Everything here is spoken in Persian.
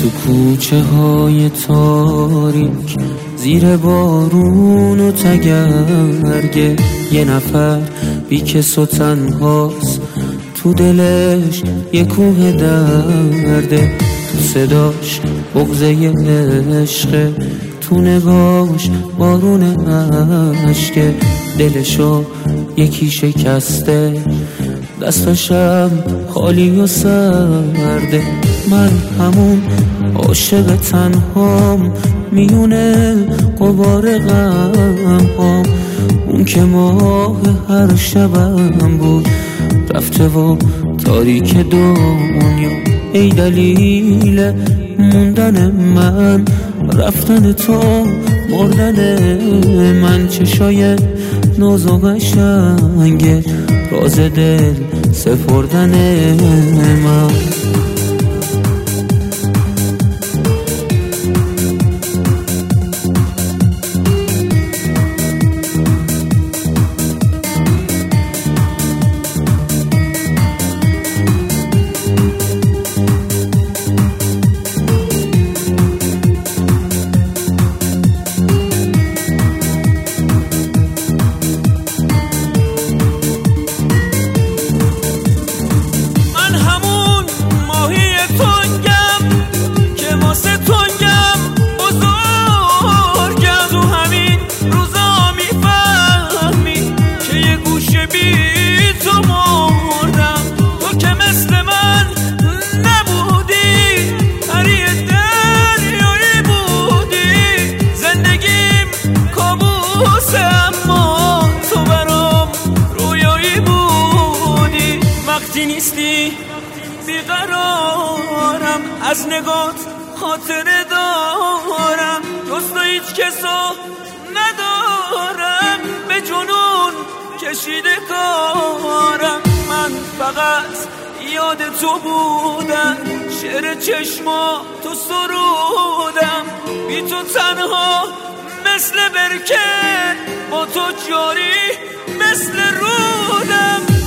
تو کوچه های تاریک زیر بارون و تگرگه یه نفر بیکس و تنهاست، تو دلش یه کوه درده، تو صداش بغضه عشقه، تو نگاش بارون عشقه، دلشو یکی شکسته، دستاشم خالی و سرده. من همون عاشق تنهام میونه غبار غمهام، اون که ماه هر شبم بود رفته و تاریک دنیا. ای دلیل موندن من، رفتن تو مردن من، چشای ناز و قشنگ راز دل سپردن من. وقتی نیستی بیقرارم، از نگات خاطره دارم، جز تو هیچ کسو ندارم، به جنون کشیده کارم. من فقط یاد تو بودم، شعر چشما تو سرودم، بی تو تنها مثل برکه، با تو جاری مثل رودم.